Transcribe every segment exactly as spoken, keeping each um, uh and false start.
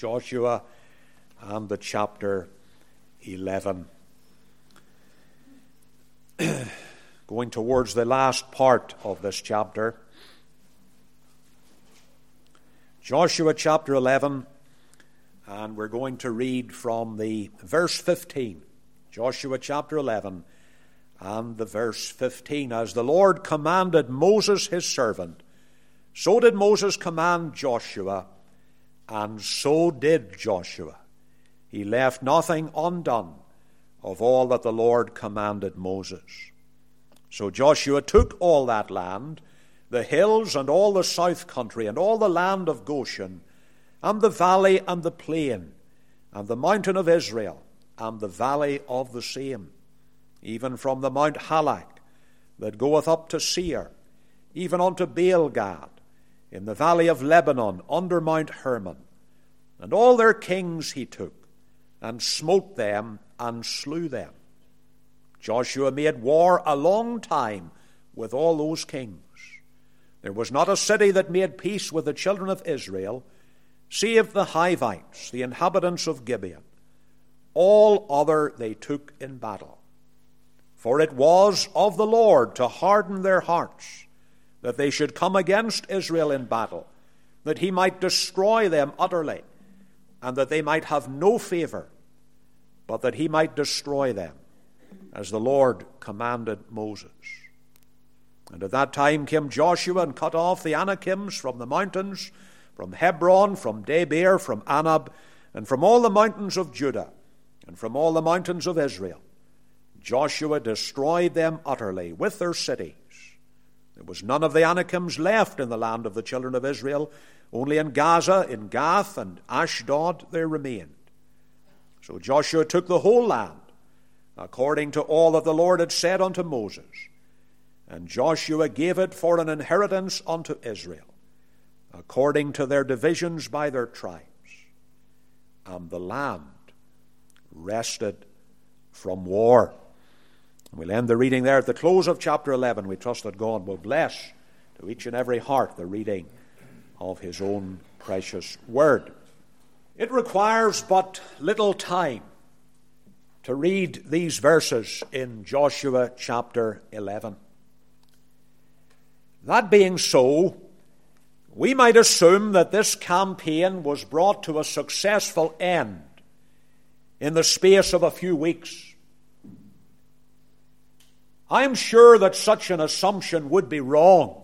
Joshua and the chapter eleven. Going towards the last part of this chapter. Joshua chapter eleven, and we're going to read from the verse fifteen. Joshua chapter eleven and the verse fifteen. As the Lord commanded Moses his servant, so did Moses command Joshua, and so did Joshua. He left nothing undone of all that the Lord commanded Moses. So Joshua took all that land, the hills and all the south country, and all the land of Goshen, and the valley and the plain, and the mountain of Israel, and the valley of the same, even from the Mount Halak that goeth up to Seir, even unto Baal-gad, in the valley of Lebanon, under Mount Hermon. And all their kings he took, and smote them, and slew them. Joshua made war a long time with all those kings. There was not a city that made peace with the children of Israel, save the Hivites, the inhabitants of Gibeon. All other they took in battle. For it was of the Lord to harden their hearts, that they should come against Israel in battle, that he might destroy them utterly, and that they might have no favor, but that he might destroy them, as the Lord commanded Moses. And at that time came Joshua and cut off the Anakims from the mountains, from Hebron, from Debir, from Anab, and from all the mountains of Judah, and from all the mountains of Israel. Joshua destroyed them utterly with their cities. There was none of the Anakims left in the land of the children of Israel. Only in Gaza, in Gath, and Ashdod there remained. So Joshua took the whole land, according to all that the Lord had said unto Moses. And Joshua gave it for an inheritance unto Israel, according to their divisions by their tribes. And the land rested from war. And we'll end the reading there at the close of chapter eleven. We trust that God will bless to each and every heart the reading of his own precious word. It requires but little time to read these verses in Joshua chapter eleven. That being so, we might assume that this campaign was brought to a successful end in the space of a few weeks. I am sure that such an assumption would be wrong.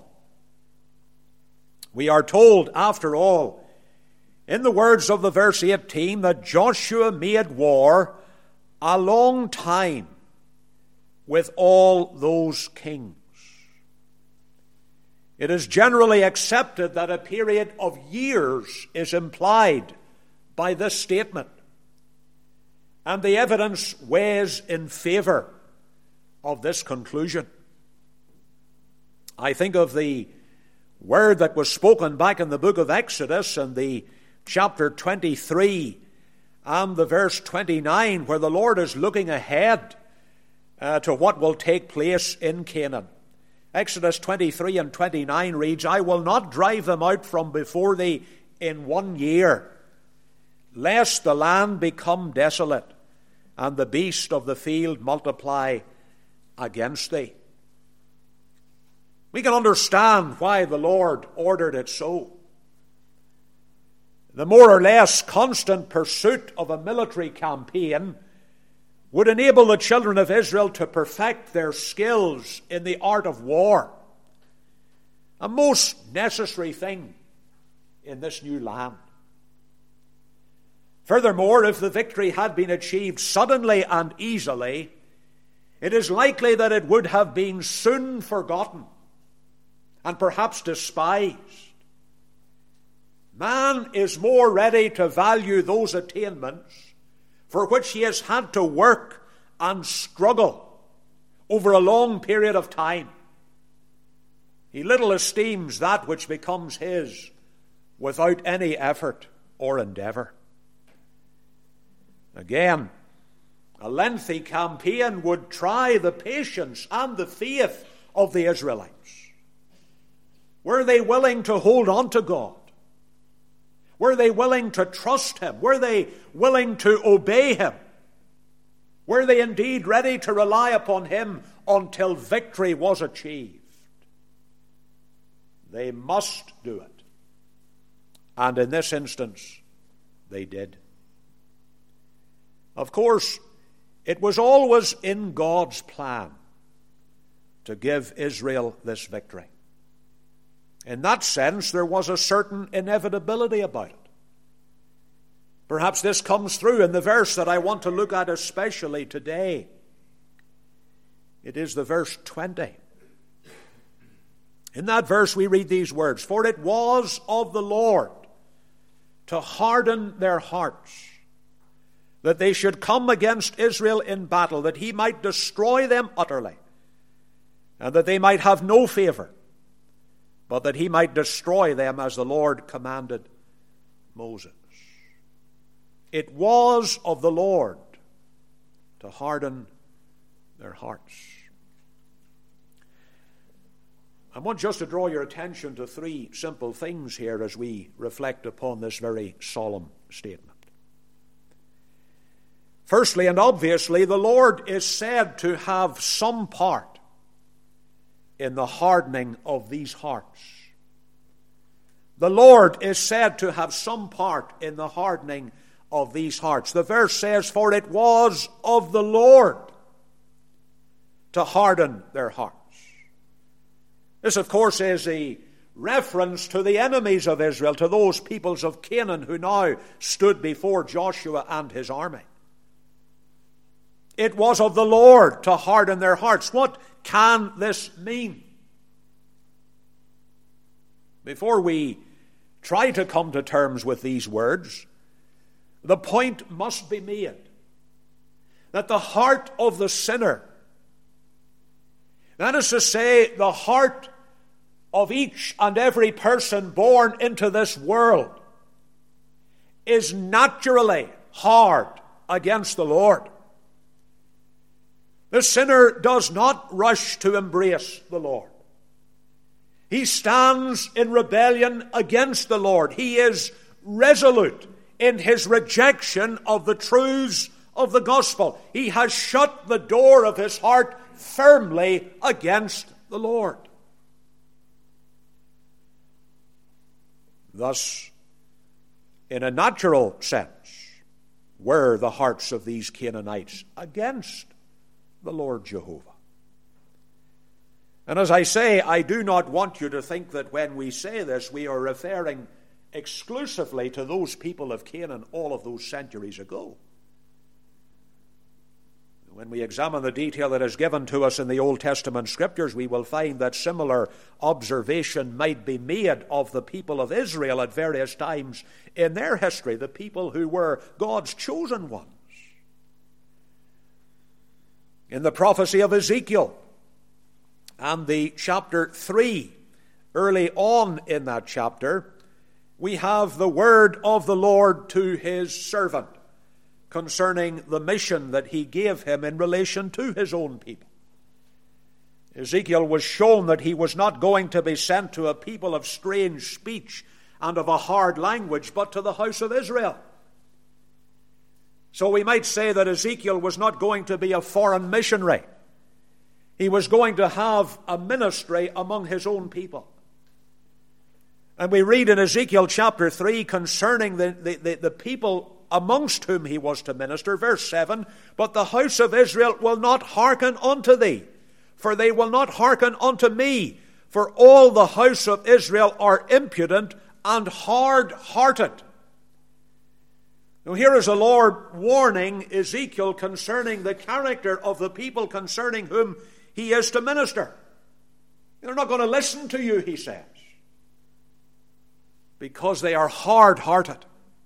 We are told, after all, in the words of the verse eighteen, that Joshua made war a long time with all those kings. It is generally accepted that a period of years is implied by this statement, and the evidence weighs in favor of this conclusion. I think of the word that was spoken back in the book of Exodus and the chapter twenty-three and the verse twenty-nine, where the Lord is looking ahead uh, to what will take place in Canaan. Exodus twenty-three and twenty-nine reads, I will not drive them out from before thee in one year, lest the land become desolate, and the beast of the field multiply against thee. We can understand why the Lord ordered it so. The more or less constant pursuit of a military campaign would enable the children of Israel to perfect their skills in the art of war, a most necessary thing in this new land. Furthermore, if the victory had been achieved suddenly and easily, it is likely that it would have been soon forgotten and perhaps despised. Man is more ready to value those attainments for which he has had to work and struggle over a long period of time. He little esteems that which becomes his without any effort or endeavor. Again, a lengthy campaign would try the patience and the faith of the Israelites. Were they willing to hold on to God? Were they willing to trust him? Were they willing to obey him? Were they indeed ready to rely upon him until victory was achieved? They must do it. And in this instance, they did. Of course, it was always in God's plan to give Israel this victory. In that sense, there was a certain inevitability about it. Perhaps this comes through in the verse that I want to look at especially today. It is the verse twenty. In that verse we read these words, "For it was of the Lord to harden their hearts, that they should come against Israel in battle, that he might destroy them utterly, and that they might have no favor, but that he might destroy them as the Lord commanded Moses." It was of the Lord to harden their hearts. I want just to draw your attention to three simple things here as we reflect upon this very solemn statement. Firstly, and obviously, the Lord is said to have some part in the hardening of these hearts. The Lord is said to have some part in the hardening of these hearts. The verse says, "For it was of the Lord to harden their hearts." This, of course, is a reference to the enemies of Israel, to those peoples of Canaan who now stood before Joshua and his army. It was of the Lord to harden their hearts. What can this mean? Before we try to come to terms with these words, the point must be made that the heart of the sinner, that is to say, the heart of each and every person born into this world, is naturally hard against the Lord. The sinner does not rush to embrace the Lord. He stands in rebellion against the Lord. He is resolute in his rejection of the truths of the gospel. He has shut the door of his heart firmly against the Lord. Thus, in a natural sense, were the hearts of these Canaanites against the Lord Jehovah. And as I say, I do not want you to think that when we say this, we are referring exclusively to those people of Canaan all of those centuries ago. When we examine the detail that is given to us in the Old Testament Scriptures, we will find that similar observation might be made of the people of Israel at various times in their history, the people who were God's chosen ones. In the prophecy of Ezekiel and the chapter three, early on in that chapter, we have the word of the Lord to his servant concerning the mission that he gave him in relation to his own people. Ezekiel was shown that he was not going to be sent to a people of strange speech and of a hard language, but to the house of Israel. So we might say that Ezekiel was not going to be a foreign missionary. He was going to have a ministry among his own people. And we read in Ezekiel chapter three concerning the, the, the, the people amongst whom he was to minister, verse seven, "But the house of Israel will not hearken unto thee, for they will not hearken unto me, for all the house of Israel are impudent and hard-hearted." Now here is the Lord warning Ezekiel concerning the character of the people concerning whom he is to minister. They're not going to listen to you, he says, because they are hard-hearted.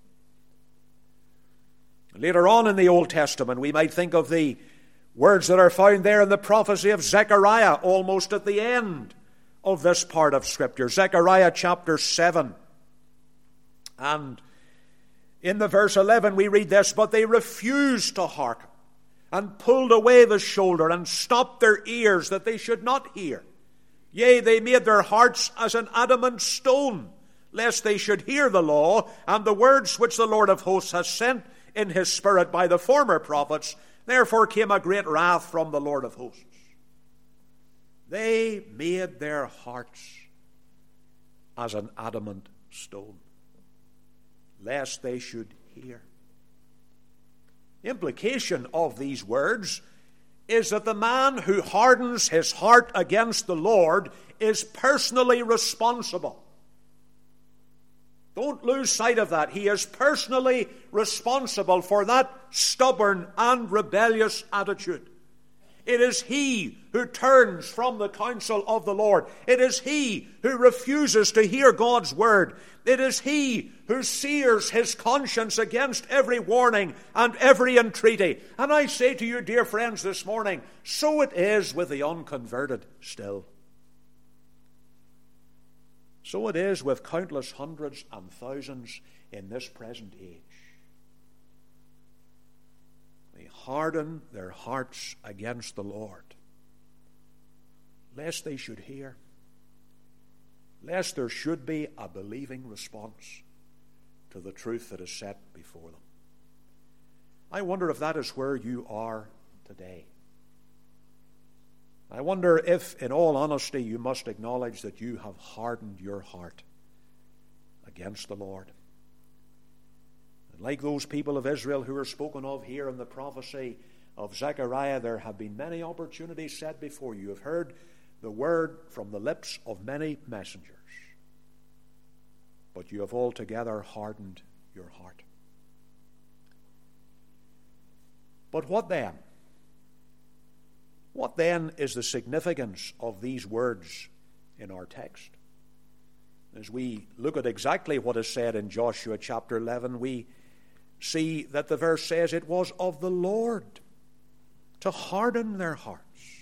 Later on in the Old Testament, we might think of the words that are found there in the prophecy of Zechariah, almost at the end of this part of Scripture. Zechariah chapter seven. And in the verse eleven we read this, "But they refused to hearken, and pulled away the shoulder, and stopped their ears, that they should not hear. Yea, they made their hearts as an adamant stone, lest they should hear the law and the words which the Lord of hosts has sent in his Spirit by the former prophets. Therefore came a great wrath from the Lord of hosts. They made their hearts as an adamant stone, lest they should hear. The implication of these words is that the man who hardens his heart against the Lord is personally responsible. Don't lose sight of that. He is personally responsible for that stubborn and rebellious attitude. It is he who turns from the counsel of the Lord. It is he who refuses to hear God's word. It is he who sears his conscience against every warning and every entreaty. And I say to you, dear friends, this morning, so it is with the unconverted still. So it is with countless hundreds and thousands in this present age. They harden their hearts against the Lord, lest they should hear, lest there should be a believing response to the truth that is set before them. I wonder if that is where you are today. I wonder if, in all honesty, you must acknowledge that you have hardened your heart against the Lord. And like those people of Israel who are spoken of here in the prophecy of Zechariah, there have been many opportunities set before you. You have heard the word from the lips of many messengers, but you have altogether hardened your heart. But what then? What then is the significance of these words in our text? As we look at exactly what is said in Joshua chapter eleven, we see that the verse says it was of the Lord to harden their hearts.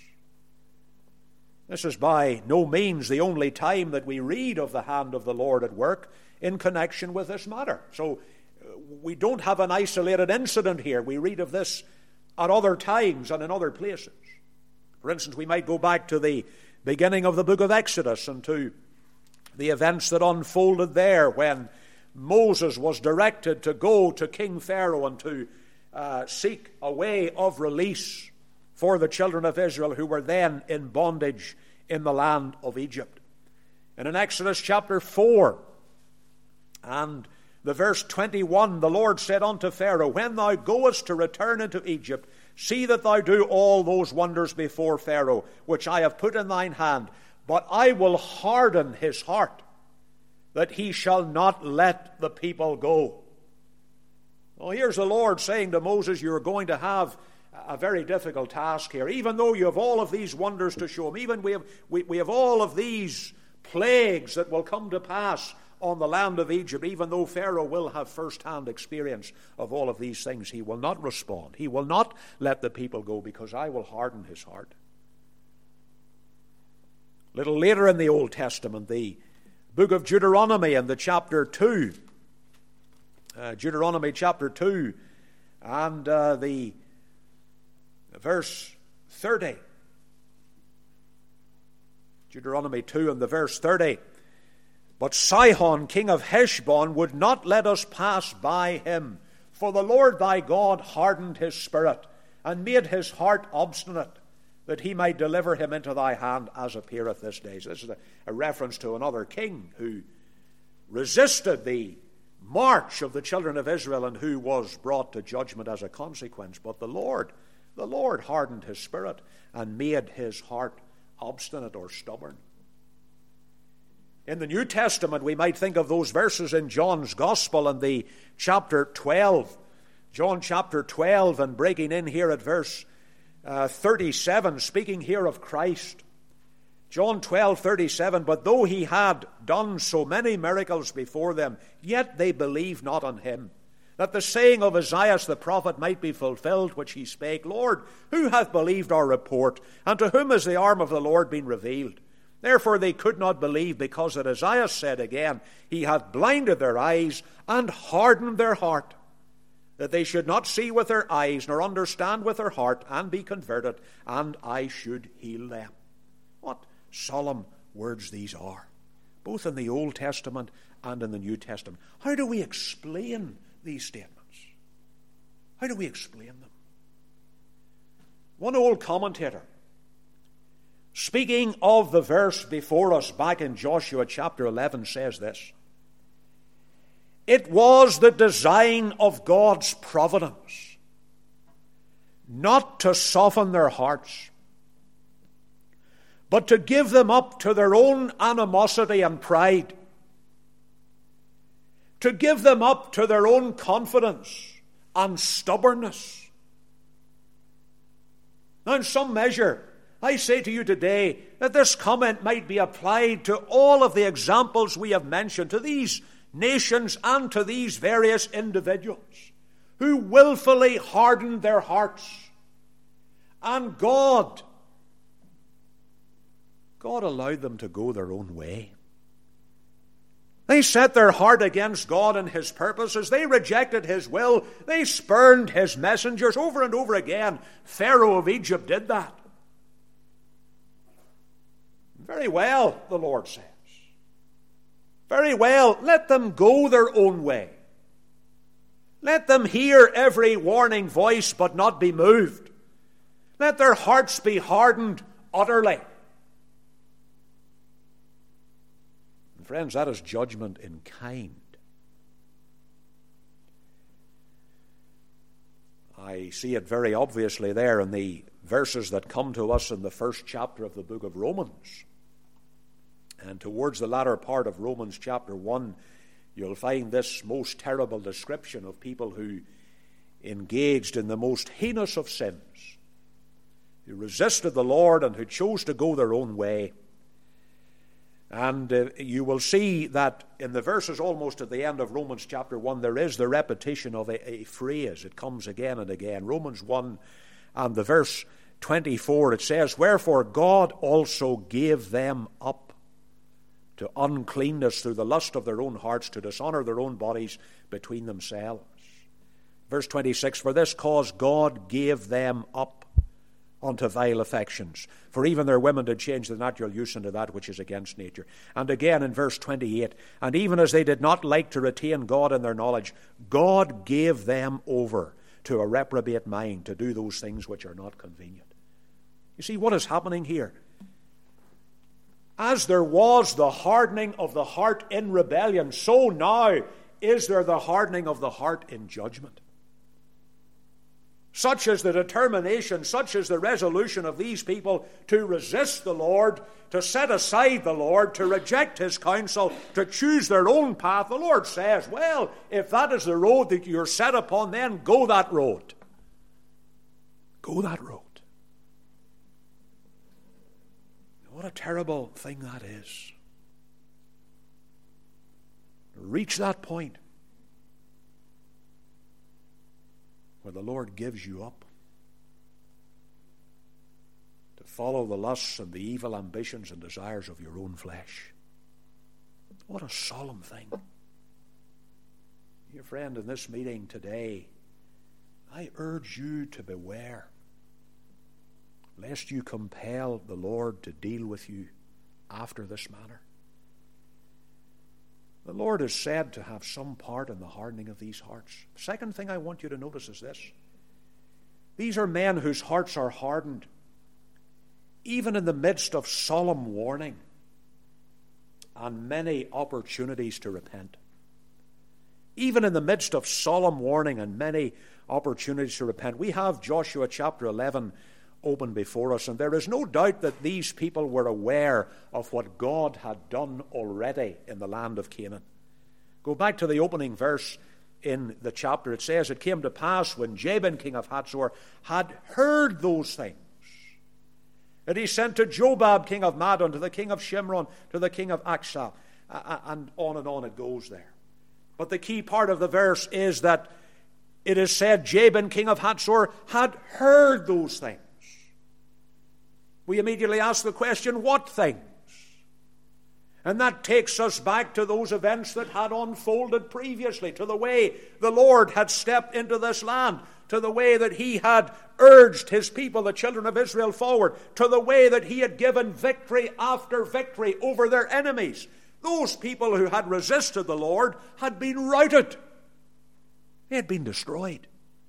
This is by no means the only time that we read of the hand of the Lord at work in connection with this matter. So we don't have an isolated incident here. We read of this at other times and in other places. For instance, we might go back to the beginning of the book of Exodus and to the events that unfolded there when Moses was directed to go to King Pharaoh and to uh, seek a way of release for the children of Israel who were then in bondage in the land of Egypt. And in Exodus chapter four and the verse twenty-one, the Lord said unto Pharaoh, when thou goest to return into Egypt, see that thou do all those wonders before Pharaoh, which I have put in thine hand. But I will harden his heart, that he shall not let the people go. Well, here's the Lord saying to Moses, you're going to have a very difficult task here. Even though you have all of these wonders to show him, even we have, we, we have all of these plagues that will come to pass on the land of Egypt, even though Pharaoh will have first-hand experience of all of these things, he will not respond. He will not let the people go because I will harden his heart. A little later in the Old Testament, the book of Deuteronomy and the chapter two, uh, Deuteronomy chapter two and uh, the verse thirty. Deuteronomy two and the verse thirty. But Sihon, king of Heshbon, would not let us pass by him. For the Lord thy God hardened his spirit, and made his heart obstinate, that he might deliver him into thy hand, as appeareth this day. So this is a, a reference to another king who resisted the march of the children of Israel and who was brought to judgment as a consequence. But the Lord, the Lord hardened his spirit and made his heart obstinate or stubborn. In the New Testament, we might think of those verses in John's Gospel in the chapter twelve. John chapter twelve, and breaking in here at verse uh, thirty-seven, speaking here of Christ. John twelve, thirty-seven, but though he had done so many miracles before them, yet they believed not on him. That the saying of Isaiah the prophet might be fulfilled, which he spake, Lord, who hath believed our report? And to whom has the arm of the Lord been revealed? Therefore they could not believe, because that Isaiah said again, he hath blinded their eyes and hardened their heart, that they should not see with their eyes, nor understand with their heart, and be converted, and I should heal them. What solemn words these are, both in the Old Testament and in the New Testament. How do we explain these statements? How do we explain them? One old commentator, speaking of the verse before us back in Joshua chapter eleven, says this: "It was the design of God's providence not to soften their hearts, but to give them up to their own animosity and pride, to give them up to their own confidence and stubbornness." Now, in some measure, I say to you today that this comment might be applied to all of the examples we have mentioned, to these nations and to these various individuals who willfully hardened their hearts. And God, God allowed them to go their own way. They set their heart against God and His purposes. They rejected His will. They spurned His messengers over and over again. Pharaoh of Egypt did that. Very well, the Lord says. Very well, let them go their own way. Let them hear every warning voice but not be moved. Let their hearts be hardened utterly. Friends, that is judgment in kind. I see it very obviously there in the verses that come to us in the first chapter of the book of Romans. And towards the latter part of Romans chapter one, you'll find this most terrible description of people who engaged in the most heinous of sins, who resisted the Lord and who chose to go their own way. And uh, you will see that in the verses almost at the end of Romans chapter one, there is the repetition of a, a phrase. It comes again and again. Romans one and the verse twenty-four, it says, "Wherefore God also gave them up to uncleanness through the lust of their own hearts, to dishonor their own bodies between themselves." Verse twenty-six, "For this cause God gave them up unto vile affections. For even their women did change the natural use into that which is against nature." And again in verse twenty-eight, "And even as they did not like to retain God in their knowledge, God gave them over to a reprobate mind to do those things which are not convenient." You see what is happening here? As there was the hardening of the heart in rebellion, so now is there the hardening of the heart in judgment. Such is the determination, such is the resolution of these people to resist the Lord, to set aside the Lord, to reject His counsel, to choose their own path. The Lord says, well, if that is the road that you're set upon, then go that road. Go that road. What a terrible thing that is. Reach that point where the Lord gives you up to follow the lusts and the evil ambitions and desires of your own flesh. What a solemn thing. Dear friend, in this meeting today, I urge you to beware, lest you compel the Lord to deal with you after this manner. The Lord is said to have some part in the hardening of these hearts. Second thing I want you to notice is this. These are men whose hearts are hardened, even in the midst of solemn warning and many opportunities to repent. Even in the midst of solemn warning and many opportunities to repent. We have Joshua chapter eleven open before us, and there is no doubt that these people were aware of what God had done already in the land of Canaan. Go back to the opening verse in the chapter. It says, "It came to pass when Jabin king of Hatzor had heard those things, that he sent to Jobab king of Madon, to the king of Shimron, to the king of Achsah," and on and on it goes there. But the key part of the verse is that it is said Jabin king of Hatzor had heard those things. We immediately ask the question, what things? And that takes us back to those events that had unfolded previously, to the way the Lord had stepped into this land, to the way that He had urged His people, the children of Israel, forward, to the way that He had given victory after victory over their enemies. Those people who had resisted the Lord had been routed. They had been destroyed.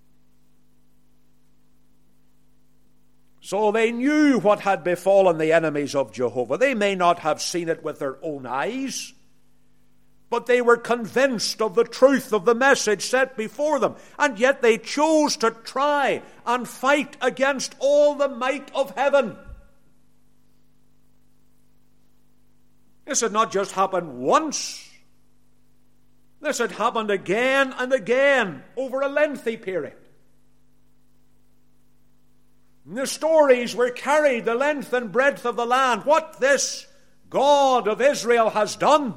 So they knew what had befallen the enemies of Jehovah. They may not have seen it with their own eyes, but they were convinced of the truth of the message set before them. And yet they chose to try and fight against all the might of heaven. This had not just happened once. This had happened again and again over a lengthy period. And the stories were carried the length and breadth of the land. What this God of Israel has done.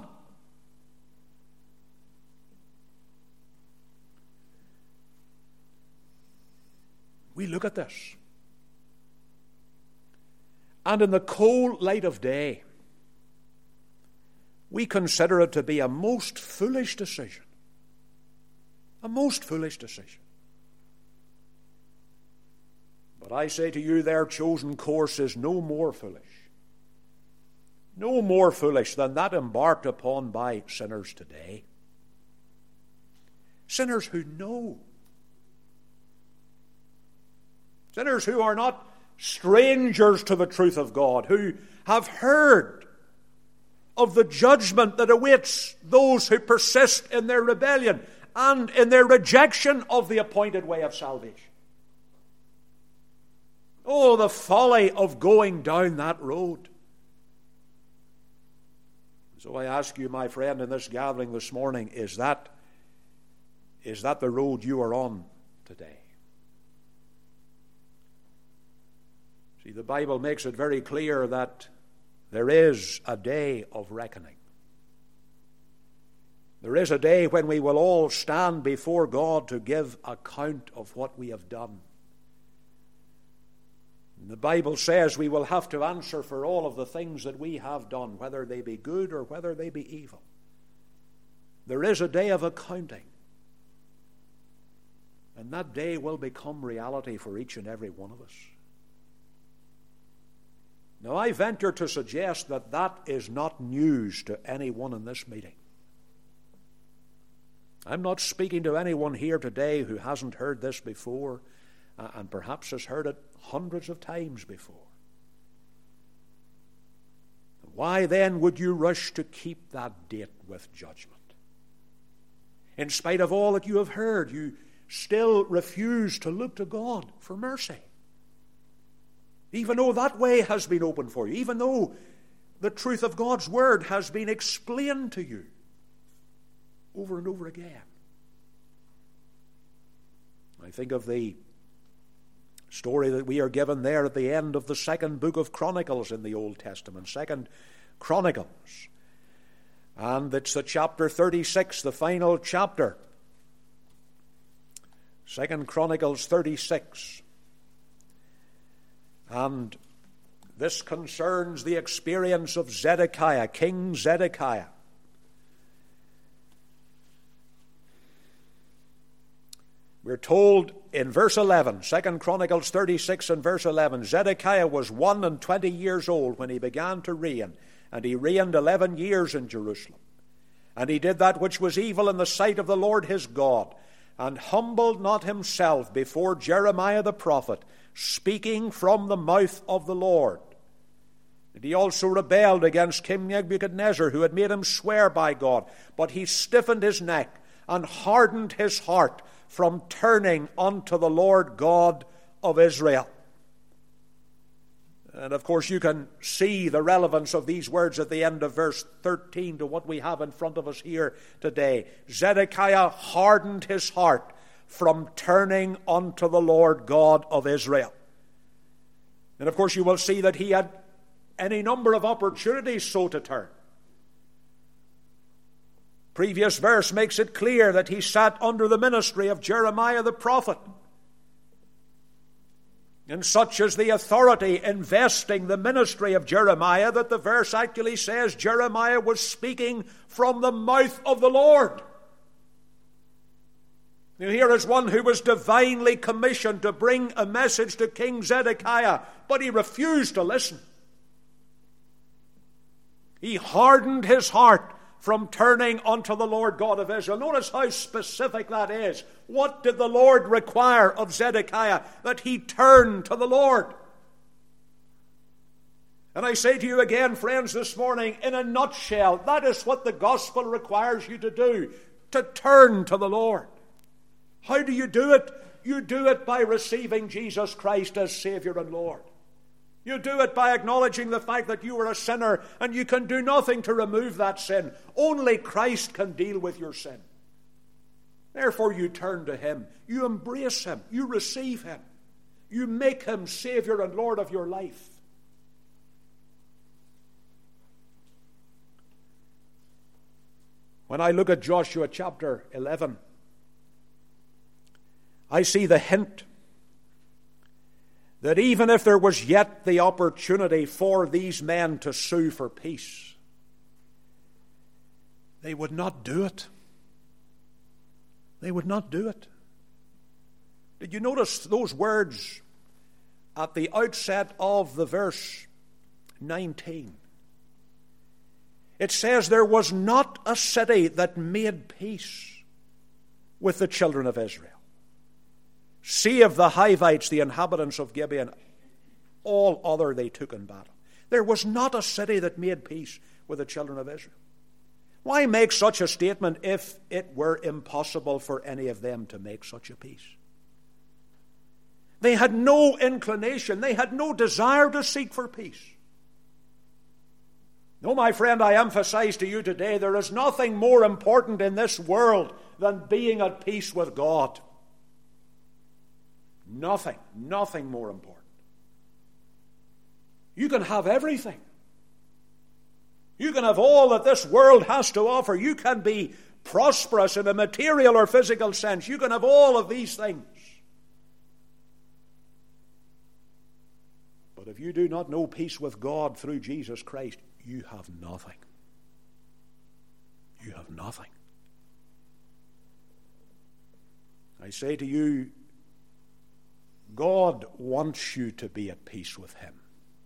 We look at this, and in the cold light of day, we consider it to be a most foolish decision. A most foolish decision. But I say to you, their chosen course is no more foolish. No more foolish than that embarked upon by sinners today. Sinners who know. Sinners who are not strangers to the truth of God, who have heard of the judgment that awaits those who persist in their rebellion and in their rejection of the appointed way of salvation. Oh, the folly of going down that road. So I ask you, my friend, in this gathering this morning, is that, is that the road you are on today? See, the Bible makes it very clear that there is a day of reckoning. There is a day when we will all stand before God to give account of what we have done. And the Bible says we will have to answer for all of the things that we have done, whether they be good or whether they be evil. There is a day of accounting. And that day will become reality for each and every one of us. Now, I venture to suggest that that is not news to anyone in this meeting. I'm not speaking to anyone here today who hasn't heard this before uh, and perhaps has heard it hundreds of times before. Why then would you rush to keep that date with judgment? In spite of all that you have heard, you still refuse to look to God for mercy. Even though that way has been opened for you, even though the truth of God's word has been explained to you over and over again. I think of the story that we are given there at the end of the second book of Chronicles in the Old Testament, Second Chronicles. And it's the chapter thirty-six, the final chapter. Second Chronicles thirty-six. And this concerns the experience of Zedekiah, King Zedekiah. We're told in verse eleven, Second Chronicles thirty-six and verse eleven, Zedekiah was one and twenty years old when he began to reign, and he reigned eleven years in Jerusalem. And he did that which was evil in the sight of the Lord his God, and humbled not himself before Jeremiah the prophet, speaking from the mouth of the Lord. And he also rebelled against King Nebuchadnezzar, who had made him swear by God. But he stiffened his neck and hardened his heart from turning unto the Lord God of Israel. And of course you can see the relevance of these words at the end of verse thirteen to what we have in front of us here today. Zedekiah hardened his heart from turning unto the Lord God of Israel. And of course you will see that he had any number of opportunities so to turn. Previous verse makes it clear that he sat under the ministry of Jeremiah the prophet. And such is the authority investing the ministry of Jeremiah that the verse actually says Jeremiah was speaking from the mouth of the Lord. Now here is one who was divinely commissioned to bring a message to King Zedekiah, but he refused to listen. He hardened his heart from turning unto the Lord God of Israel. Notice how specific that is. What did the Lord require of Zedekiah? That he turn to the Lord. And I say to you again, friends, this morning, in a nutshell, that is what the gospel requires you to do, to turn to the Lord. How do you do it? You do it by receiving Jesus Christ as Savior and Lord. You do it by acknowledging the fact that you are a sinner and you can do nothing to remove that sin. Only Christ can deal with your sin. Therefore, you turn to Him. You embrace Him. You receive Him. You make Him Savior and Lord of your life. When I look at Joshua chapter eleven, I see the hint that even if there was yet the opportunity for these men to sue for peace, they would not do it. They would not do it. Did you notice those words at the outset of the verse nineteen? It says, there was not a city that made peace with the children of Israel. Save the Hivites, the inhabitants of Gibeon, all other they took in battle. There was not a city that made peace with the children of Israel. Why make such a statement if it were impossible for any of them to make such a peace? They had no inclination, they had no desire to seek for peace. No, my friend, I emphasize to you today, there is nothing more important in this world than being at peace with God. Nothing, nothing more important. You can have everything. You can have all that this world has to offer. You can be prosperous in a material or physical sense. You can have all of these things. But if you do not know peace with God through Jesus Christ, you have nothing. You have nothing. I say to you, God wants you to be at peace with Him.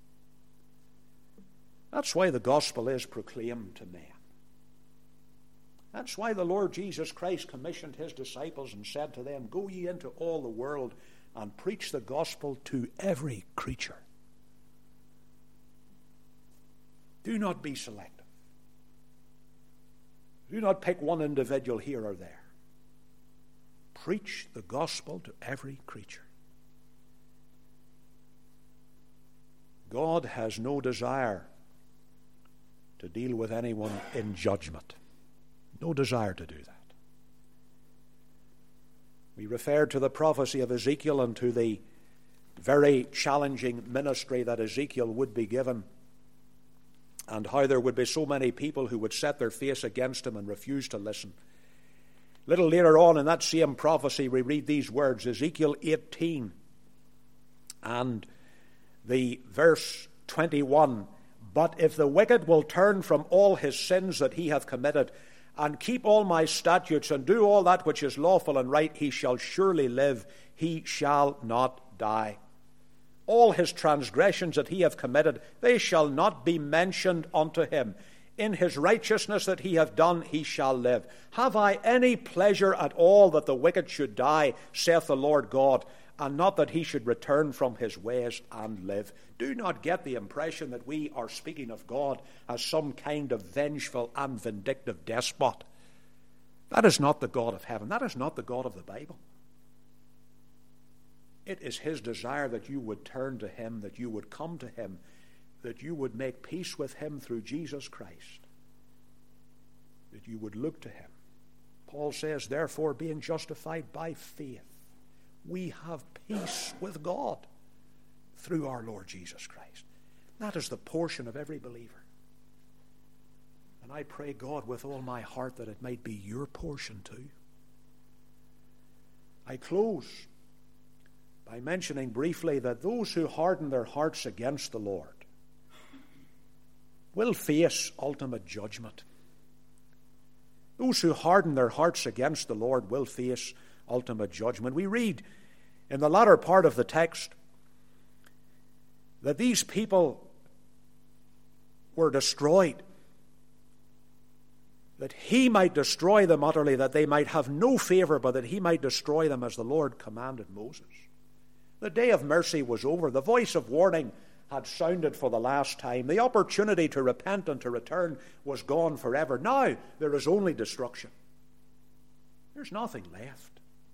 That's why the gospel is proclaimed to men. That's why the Lord Jesus Christ commissioned His disciples and said to them, go ye into all the world and preach the gospel to every creature. Do not be selective. Do not pick one individual here or there. Preach the gospel to every creature. God has no desire to deal with anyone in judgment. No desire to do that. We referred to the prophecy of Ezekiel and to the very challenging ministry that Ezekiel would be given, and how there would be so many people who would set their face against him and refuse to listen. A little later on in that same prophecy, we read these words, Ezekiel eighteen and the verse twenty-one. But if the wicked will turn from all his sins that he hath committed, and keep all my statutes, and do all that which is lawful and right, he shall surely live, he shall not die. All his transgressions that he hath committed, they shall not be mentioned unto him. In his righteousness that he hath done, he shall live. Have I any pleasure at all that the wicked should die, saith the Lord God, and not that he should return from his ways and live? Do not get the impression that we are speaking of God as some kind of vengeful and vindictive despot. That is not the God of heaven. That is not the God of the Bible. It is His desire that you would turn to Him, that you would come to Him, that you would make peace with Him through Jesus Christ, that you would look to Him. Paul says, therefore, being justified by faith, we have peace with God through our Lord Jesus Christ. That is the portion of every believer. And I pray, God, with all my heart that it might be your portion too. I close by mentioning briefly that those who harden their hearts against the Lord will face ultimate judgment. Those who harden their hearts against the Lord will face ultimate judgment. We read in the latter part of the text that these people were destroyed. that he might destroy them utterly, that they might have no favor, but that he might destroy them as the Lord commanded Moses. The day of mercy was over. The voice of warning had sounded for the last time. The opportunity to repent and to return was gone forever. Now there is only destruction. There's nothing left.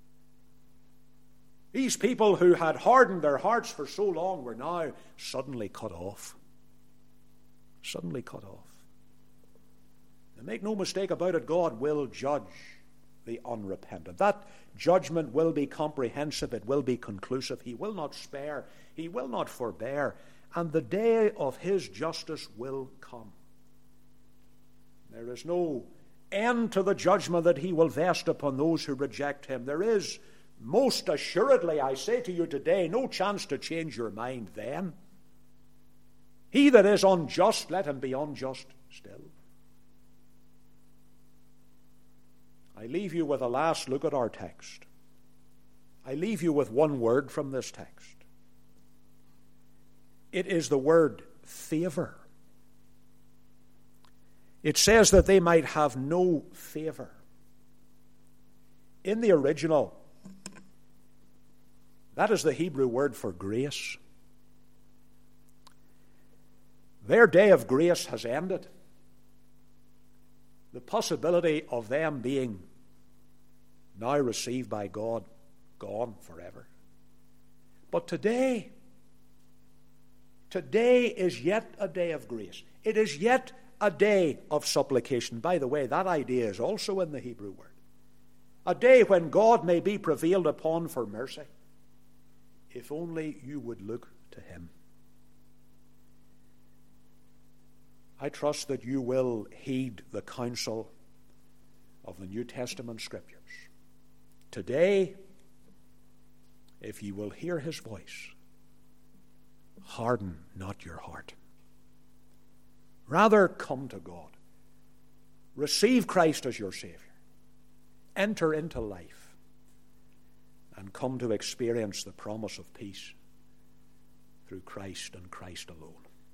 These people who had hardened their hearts for so long were now suddenly cut off. Suddenly cut off. And make no mistake about it, God will judge the unrepentant. That judgment will be comprehensive. It will be conclusive. He will not spare. He will not forbear. And the day of his justice will come. There is no end to the judgment that he will vest upon those who reject him. There is, most assuredly, I say to you today, no chance to change your mind then. He that is unjust, let him be unjust still. I leave you with a last look at our text. I leave you with one word from this text. It is the word favor. It says that they might have no favor. In the original, that is the Hebrew word for grace. Their day of grace has ended. The possibility of them being now received by God, gone forever. But today, today is yet a day of grace. It is yet a day of supplication. By the way, that idea is also in the Hebrew word. A day when God may be prevailed upon for mercy. If only you would look to him. I trust that you will heed the counsel of the New Testament Scriptures. Today, if you will hear his voice, harden not your heart. Rather, come to God. Receive Christ as your Savior. Enter into life and come to experience the promise of peace through Christ and Christ alone.